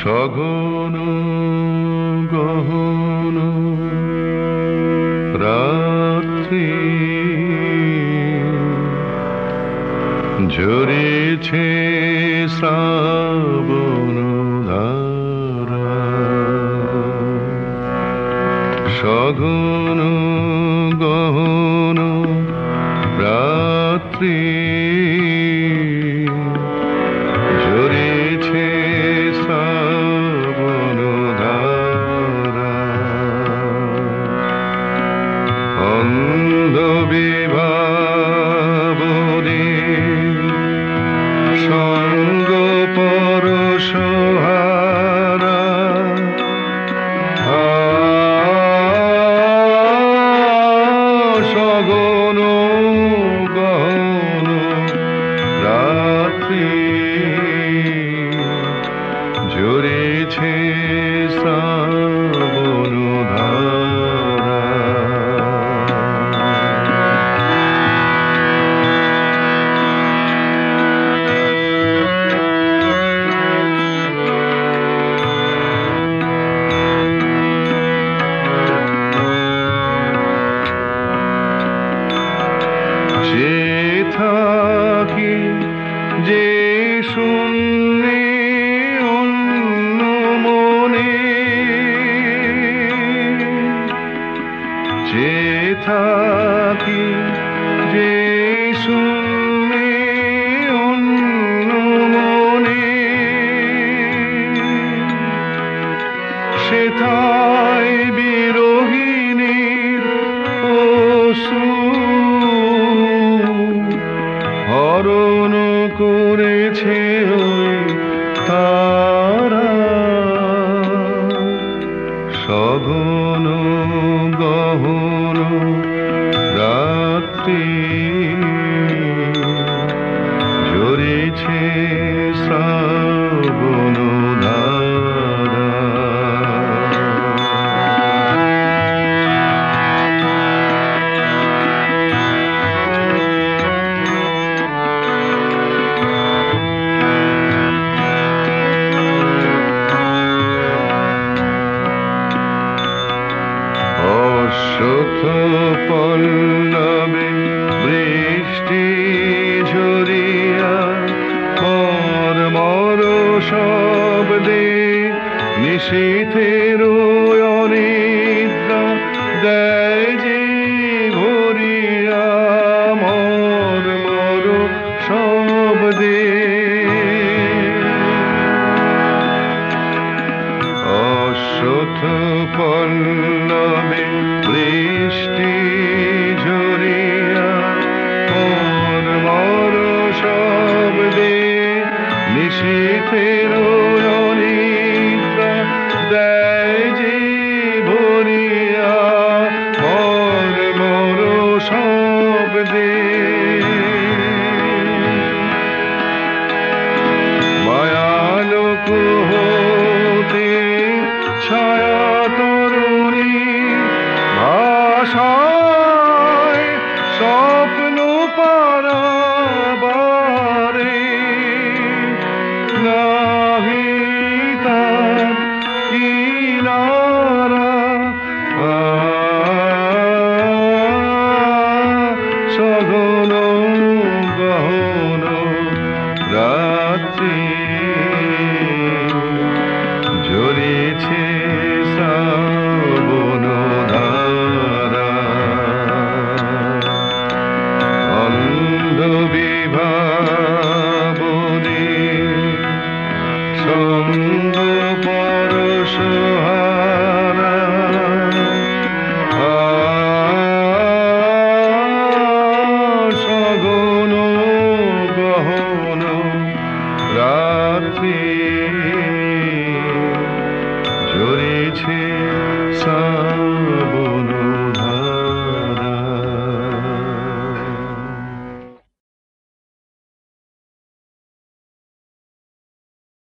সঘন গহন রাত্রি ঝরেছে শ্রাবণ ধারা, সঘন গহন রাত্রি ঝরেছে শ্রাবণ ধারা, অন্ধ বিভাবনে সঙ্গ পরশহারা, সঘন গহন রাত্রি ঝরেছে শ্রাবণ ধারা। যে থাকি যে শূন্যে অন্য মনে, যে থাকি যে শূন্যে অন্য মনে, সেথায় বিরোহিণীর অশ্রু হরণ করেছে ওই তারা, সঘন গহন রাত্রি ঝরেছে শ্রাবণ ধারা। অশ্বত্থ পল্লবে বৃষ্টি ঝরিয়া মর্মর শব্দে নিশীথের অনিদ্রা দেয় যে ভরিয়া, মর্মর শব্দে অশ্বত্থ পল্লবে বৃষ্টি ঝরিয়া মর্মর শব্দে নিশীথের অনিদ্রা দেয় যে ভরিয়া, মর্মর শব্দে মায়ালোক হতে ছায়া তরুণী ভাষায় স্বপ্ন পারাবারে, নাহি তার কিনারা, সঘন গহন রাত্রি ঝরেছে শ্রাবণ ধারা, অন্ধ বিভাবনে সঙ্গ পরশহারা, সঘন গহন রাত্রি ঝরেছে